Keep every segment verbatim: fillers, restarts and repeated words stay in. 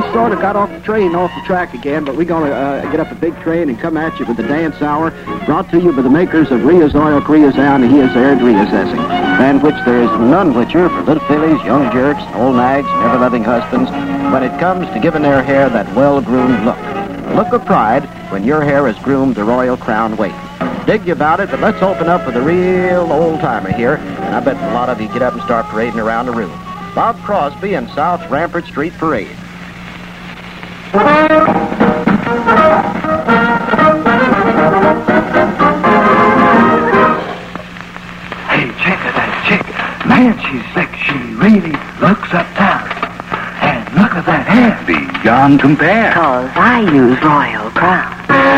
sort of got off the train, off the track again, but we're going to uh, get up a big train and come at you with the dance hour, brought to you by the makers of Ria's Oil, Kria's Down, and he is aired Ria's Essing, than which there is none whicher for little fillies, young jerks, old nags, never-loving husbands, when it comes to giving their hair that well-groomed look. A look of pride when your hair is groomed the Royal Crown way. Dig you about it, but let's open up with a real old-timer here, and I bet a lot of you get up and start parading around the room. Bob Crosby and South Rampart Street Parade. Hey, check it that chick. Man, she's sexy. She really looks uptown. And look at that hair. Beyond compare. Cause I use Royal Crown.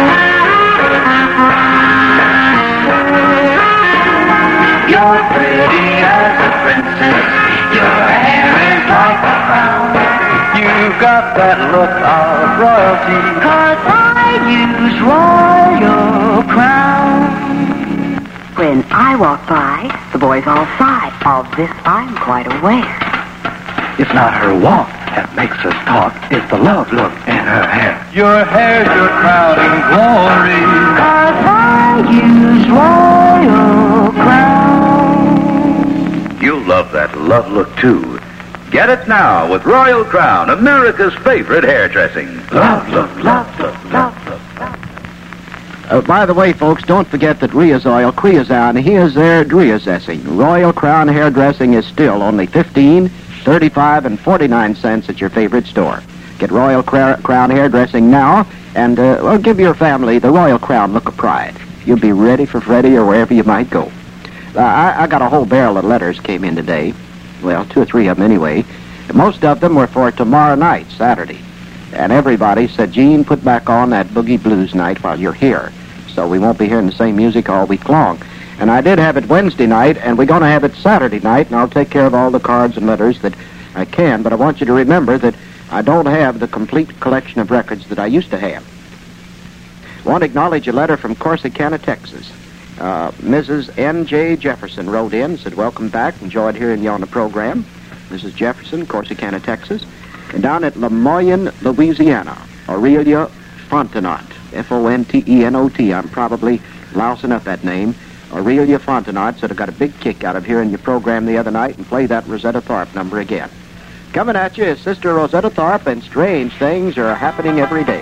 You're pretty as a princess. Your hair is like a crown. You've got that look of royalty. Cause I use Royal Crown. When I walk by, the boys all sigh. Of this I'm quite aware. It's not her walk that makes us talk. It's the love look in her hair. Your hair's your crowning glory. Cause I use Royal Crown. You'll love that love look, too. Get it now with Royal Crown, America's favorite hair dressing. Love look, love look, love look. Uh, by the way, folks, don't forget that Ria's Oil, Kria's Down, he is there, Ria's Essing. Royal Crown hairdressing is still only fifteen, thirty-five, and forty-nine cents at your favorite store. Get Royal Cra- Crown hairdressing now, and uh, well, give your family the Royal Crown look of pride. You'll be ready for Freddie or wherever you might go. Uh, I, I got a whole barrel of letters came in today. Well, two or three of them anyway. Most of them were for tomorrow night, Saturday. And everybody said, Gene, put back on that Boogie Blues night while you're here. So we won't be hearing the same music all week long. And I did have it Wednesday night, and we're going to have it Saturday night, and I'll take care of all the cards and letters that I can. But I want you to remember that I don't have the complete collection of records that I used to have. I want to acknowledge a letter from Corsicana, Texas. Uh, Missus N J Jefferson wrote in, said, welcome back, enjoyed hearing you on the program. Missus Jefferson, Corsicana, Texas. And down at Lemoyne, Louisiana, Aurelia Fontenot, F O N T E N O T. I'm probably lousing up that name. Aurelia Fontenot said I got a big kick out of hearing your program the other night and play that Rosetta Tharpe number again. Coming at you is Sister Rosetta Tharpe, and strange things are happening every day.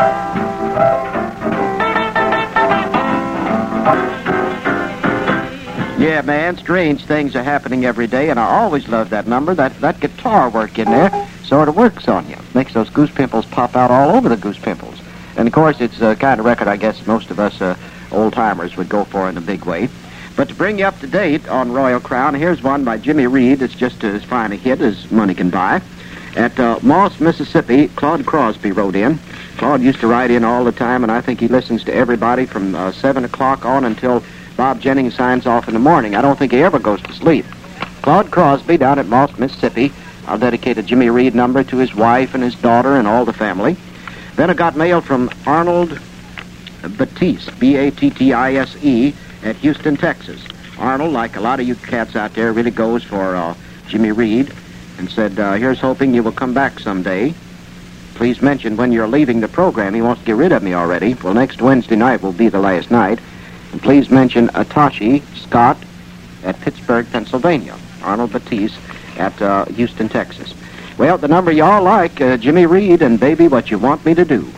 Yeah, man, strange things are happening every day, and I always love that number. That that guitar work in there sort of works on you. Makes those goose pimples pop out all over the goose pimples. And, of course, it's the kind of record I guess most of us uh, old-timers would go for in a big way. But to bring you up to date on Royal Crown, here's one by Jimmy Reed. It's just as fine a hit as money can buy. At uh, Moss, Mississippi, Claude Crosby wrote in. Claude used to write in all the time, and I think he listens to everybody from uh, seven o'clock on until Bob Jennings signs off in the morning. I don't think he ever goes to sleep. Claude Crosby down at Moss, Mississippi. I'll dedicate a Jimmy Reed number to his wife and his daughter and all the family. Then I got mail from Arnold Batiste, B A T T I S E, at Houston, Texas. Arnold, like a lot of you cats out there, really goes for uh, Jimmy Reed, and said, uh, here's hoping you will come back someday. Please mention when you're leaving the program. He wants to get rid of me already. Well, next Wednesday night will be the last night. And please mention Atashi Scott at Pittsburgh, Pennsylvania. Arnold Batiste at uh, Houston, Texas. Well, the number y'all like, uh, Jimmy Reed, and Baby, What You Want Me to Do.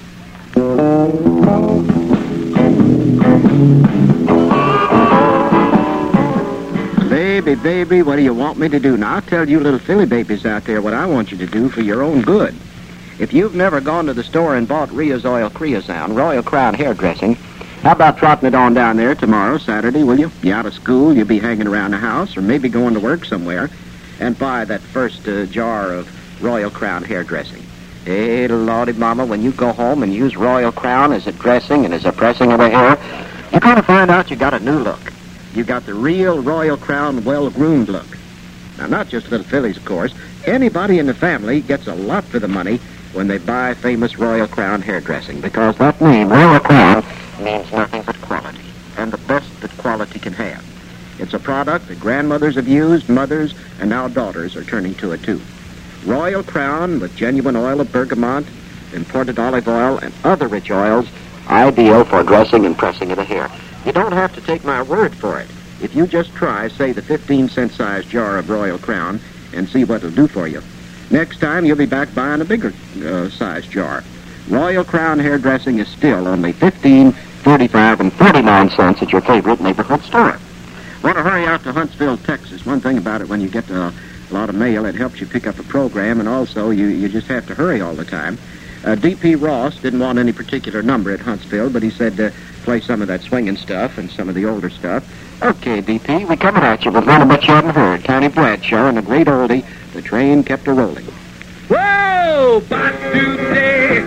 Baby, baby, what do you want me to do? Now, I'll tell you little Philly babies out there what I want you to do for your own good. If you've never gone to the store and bought Ria's Oil, Kria's Down, Royal Crown hairdressing, how about trotting it on down there tomorrow, Saturday, will you? You out of school, you'll be hanging around the house, or maybe going to work somewhere, and buy that first uh, jar of Royal Crown hairdressing. Hey, Lordy Mama, when you go home and use Royal Crown as a dressing and as a pressing of the hair, you're going to find out you got a new look. You got the real Royal Crown well-groomed look. Now, not just little fillies, of course. Anybody in the family gets a lot for the money when they buy famous Royal Crown hairdressing, because that name, Royal Crown, means nothing but quality, and the best that quality can have. It's a product that grandmothers have used, mothers, and now daughters are turning to it, too. Royal Crown with genuine oil of bergamot, imported olive oil, and other rich oils, ideal for dressing and pressing of the hair. You don't have to take my word for it. If you just try, say, the fifteen cent size jar of Royal Crown and see what it'll do for you. Next time, you'll be back buying a bigger uh, size jar. Royal Crown hairdressing is still only fifteen, thirty-five, and forty-nine cents at your favorite neighborhood store. Want to hurry out to Huntsville, Texas. One thing about it, when you get uh, a lot of mail, it helps you pick up a program, and also you, you just have to hurry all the time. Uh, D P Ross didn't want any particular number at Huntsville, but he said uh, play some of that swinging stuff and some of the older stuff. Okay, D P, we're coming at you with one of what you haven't heard. Connie Bradshaw and a great oldie, The Train Kept a Rolling. Whoa! But today,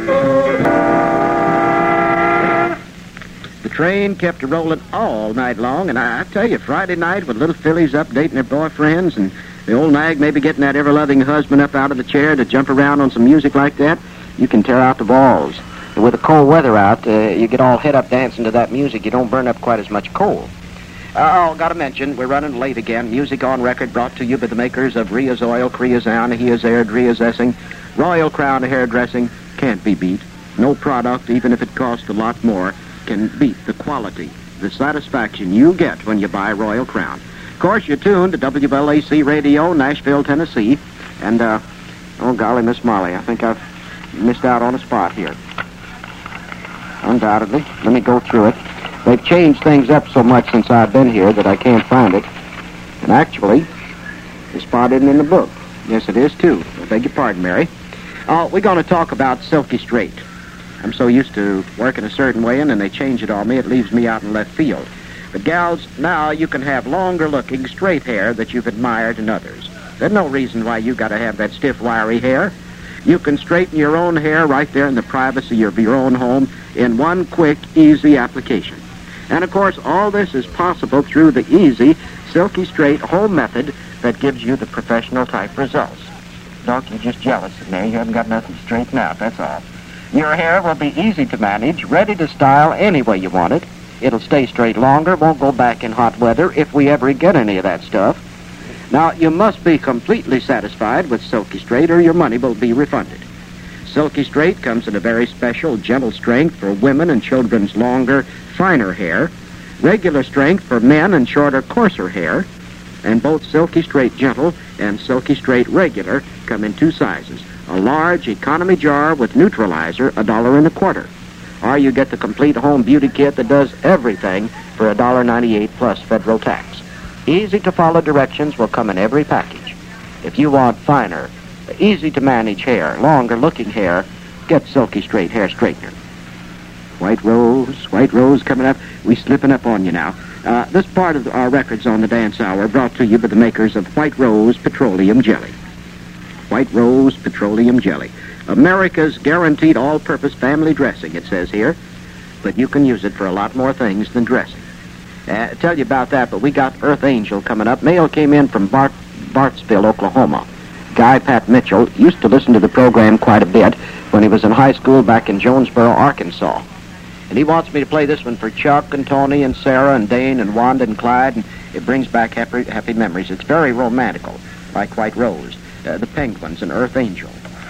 The train kept a rolling all night long, and I, I tell you, Friday night with little fillies up dating their boyfriends and the old nag maybe getting that ever-loving husband up out of the chair to jump around on some music like that, you can tear out the balls. And with the cold weather out, uh, you get all head up dancing to that music. You don't burn up quite as much coal. Oh, got to mention, we're running late again. Music on record brought to you by the makers of Ria's Oil, Kria's Down, He is Air, Dria's Essing. Royal Crown hairdressing can't be beat. No product, even if it costs a lot more, can beat the quality, the satisfaction you get when you buy Royal Crown. Of course, you're tuned to W L A C Radio, Nashville, Tennessee. And, uh, oh, golly, Miss Molly, I think I've missed out on a spot here. Undoubtedly. Let me go through it. They've changed things up so much since I've been here that I can't find it. And actually, the spot isn't in the book. Yes, it is, too. I beg your pardon, Mary. Uh, we're going to talk about Silky Straight. I'm so used to working a certain way, and then they change it on me, it leaves me out in left field. But, gals, now you can have longer-looking, straight hair that you've admired in others. There's no reason why you got to have that stiff, wiry hair. You can straighten your own hair right there in the privacy of your own home in one quick, easy application. And, of course, all this is possible through the easy, Silky Straight home method that gives you the professional-type results. Doc, you're just jealous of me. You haven't got nothing to straighten out, that's all. Your hair will be easy to manage, ready to style any way you want it. It'll stay straight longer, won't go back in hot weather if we ever get any of that stuff. Now, you must be completely satisfied with Silky Straight or your money will be refunded. Silky Straight comes in a very special, gentle strength for women and children's longer, finer hair, regular strength for men and shorter, coarser hair, and both Silky Straight Gentle and Silky Straight Regular come in two sizes. A large economy jar with neutralizer, a dollar and a quarter. Or you get the complete home beauty kit that does everything for a dollar ninety-eight plus federal tax. Easy-to-follow directions will come in every package. If you want finer, easy-to-manage hair, longer-looking hair, get Silky Straight Hair Straightener. White Rose, White Rose coming up. We slipping up on you now. Uh, this part of our records on the dance hour brought to you by the makers of White Rose Petroleum Jelly. White Rose Petroleum Jelly. America's guaranteed all-purpose family dressing, it says here. But you can use it for a lot more things than dressing. Uh, I'll tell you about that, but we got Earth Angel coming up. Mail came in from Bart, Bartsville, Oklahoma. Guy Pat Mitchell used to listen to the program quite a bit when he was in high school back in Jonesboro, Arkansas. And he wants me to play this one for Chuck and Tony and Sarah and Dane and Wanda and Clyde, and it brings back happy, happy memories. It's very romantical, like White Rose, uh, the Penguins, and Earth Angel.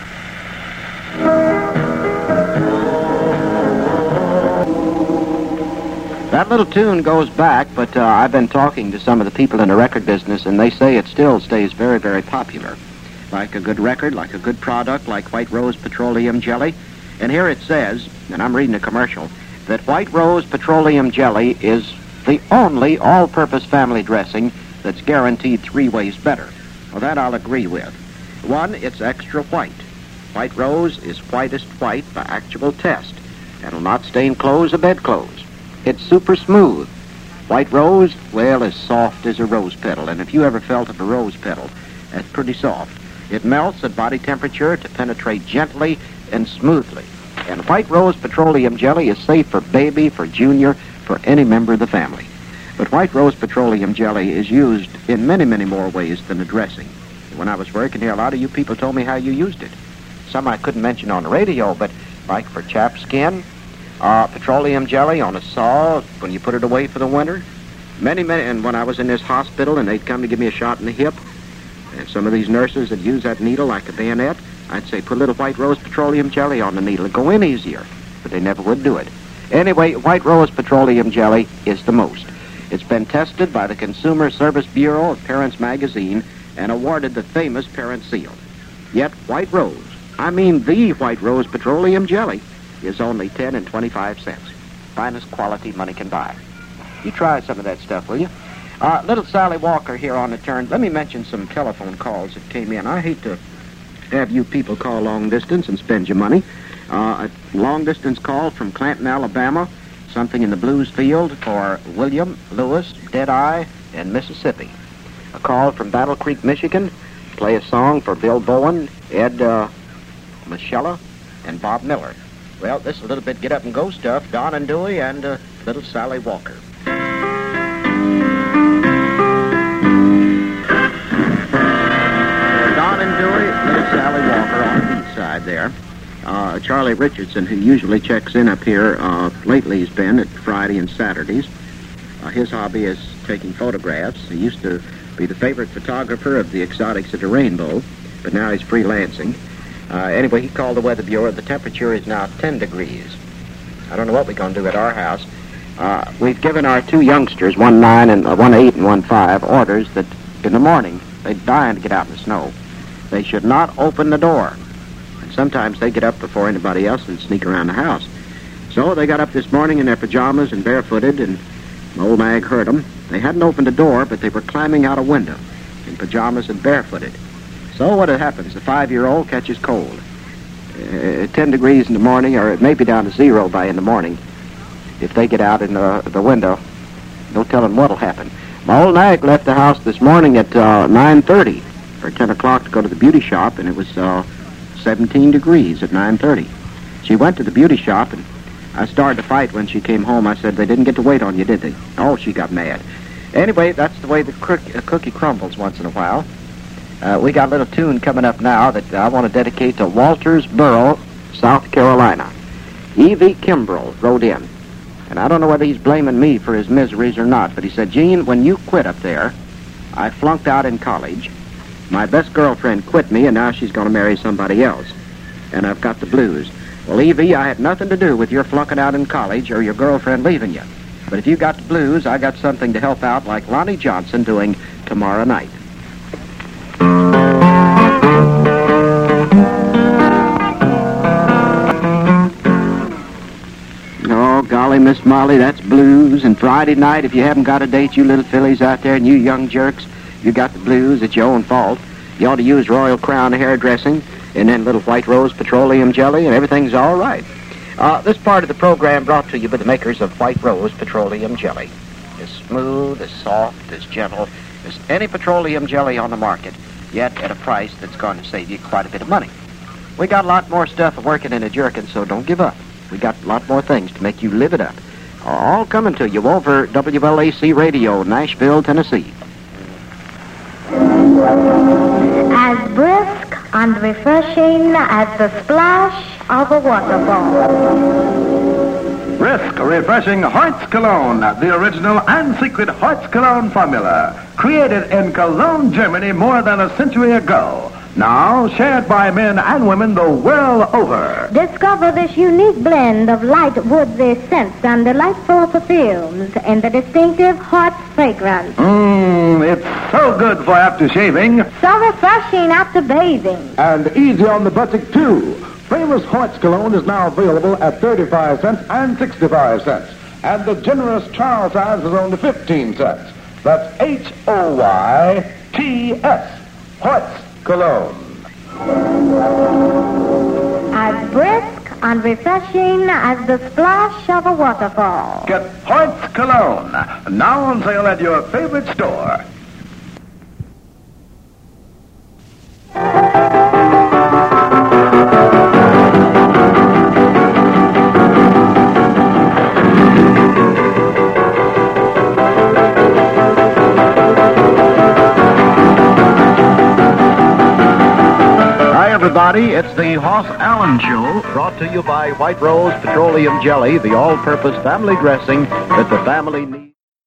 That little tune goes back, but uh, I've been talking to some of the people in the record business, and they say it still stays very, very popular. Like a good record, like a good product, like White Rose Petroleum Jelly. And here it says, and I'm reading a commercial, that White Rose Petroleum Jelly is the only all-purpose family dressing that's guaranteed three ways better. Well, that I'll agree with. One, it's extra white. White Rose is whitest white by actual test. It'll not stain clothes or bedclothes. It's super smooth. White Rose, well, as soft as a rose petal. And if you ever felt of a rose petal, that's pretty soft. It melts at body temperature to penetrate gently and smoothly. And White Rose Petroleum Jelly is safe for baby, for junior, for any member of the family. But White Rose Petroleum Jelly is used in many, many more ways than a dressing. When I was working here, a lot of you people told me how you used it. Some I couldn't mention on the radio, but like for chapped skin, uh, petroleum jelly on a saw when you put it away for the winter. Many, many, and when I was in this hospital and they'd come to give me a shot in the hip, And some of these nurses that use that needle like a bayonet, I'd say put a little White Rose Petroleum Jelly on the needle and go in easier. But they never would do it. Anyway, White Rose Petroleum Jelly is the most. It's been tested by the Consumer Service Bureau of Parents Magazine and awarded the famous Parent Seal. Yet White Rose, I mean the White Rose Petroleum Jelly, is only ten and twenty-five cents. Finest quality money can buy. You try some of that stuff, will you? Uh, little Sally Walker here on the turn. Let me mention some telephone calls that came in. I hate to have you people call long distance and spend your money. Uh, a long-distance call from Clanton, Alabama, something in the blues field for William, Lewis, Deadeye, and Mississippi. A call from Battle Creek, Michigan, play a song for Bill Bowen, Ed uh, Michella, and Bob Miller. Well, this is a little bit get-up-and-go stuff, Don and Dewey and uh, little Sally Walker. Don and Dewey, little Sally Walker on the east side there. Uh, Charlie Richardson, who usually checks in up here, uh, lately he's been at Friday and Saturdays. Uh, his hobby is taking photographs. He used to be the favorite photographer of the exotics of the rainbow, but now he's freelancing. Uh, anyway, he called the Weather Bureau. The temperature is now ten degrees. I don't know what we're going to do at our house. Uh, we've given our two youngsters, one nine and uh, one eight and one five, orders that in the morning they're dying to get out in the snow. They should not open the door. Sometimes they get up before anybody else and sneak around the house. So they got up this morning in their pajamas and barefooted, and old Mag heard them. They hadn't opened the door, but they were climbing out a window in pajamas and barefooted. So what happens? The five-year-old catches cold. Uh, ten degrees in the morning, or it may be down to zero by in the morning. If they get out in the, the window, no telling what'll happen. My old Mag left the house this morning at uh, nine thirty for ten o'clock to go to the beauty shop, and it was Uh, seventeen degrees at nine thirty. She went to the beauty shop, and I started to fight when she came home. I said, they didn't get to wait on you, did they? Oh, she got mad. Anyway, that's the way the cookie, uh, cookie crumbles once in a while. Uh, we got a little tune coming up now that I want to dedicate to Waltersboro, South Carolina. E V Kimbrell wrote in, and I don't know whether he's blaming me for his miseries or not, but he said, Gene, when you quit up there, I flunked out in college. My best girlfriend quit me, and now she's going to marry somebody else. And I've got the blues. Well, Evie, I had nothing to do with your flunking out in college or your girlfriend leaving you. But if you got the blues, I got something to help out like Lonnie Johnson doing Tomorrow Night. Oh, golly, Miss Molly, that's blues. And Friday night, if you haven't got a date, you little fillies out there and you young jerks, you got the blues, it's your own fault. You ought to use Royal Crown hairdressing and then little White Rose Petroleum Jelly, and everything's all right. Uh, this part of the program brought to you by the makers of White Rose Petroleum Jelly. As smooth, as soft, as gentle as any petroleum jelly on the market, yet at a price that's going to save you quite a bit of money. We got a lot more stuff working in a jerkin, so don't give up. We got a lot more things to make you live it up. All coming to you over W L A C Radio, Nashville, Tennessee. As brisk and refreshing as the splash of a waterfall. Brisk, refreshing Hartz Cologne, the original and secret Hartz Cologne formula, created in Cologne, Germany more than a century ago. Now shared by men and women the world over. Discover this unique blend of light woodsy scents and delightful perfumes in the distinctive Hartz fragrance. Mmm, it's so good for after shaving. So refreshing after bathing. And easy on the buttock, too. Famous Hartz Cologne is now available at thirty-five cents and sixty-five cents. And the generous trial size is only fifteen cents. That's H O Y T S. Hartz Cologne. As brisk and refreshing as the splash of a waterfall. Get Hartz Cologne, now on sale at your favorite store. Everybody, it's the Hoss Allen Show, brought to you by White Rose Petroleum Jelly, the all-purpose family dressing that the family needs.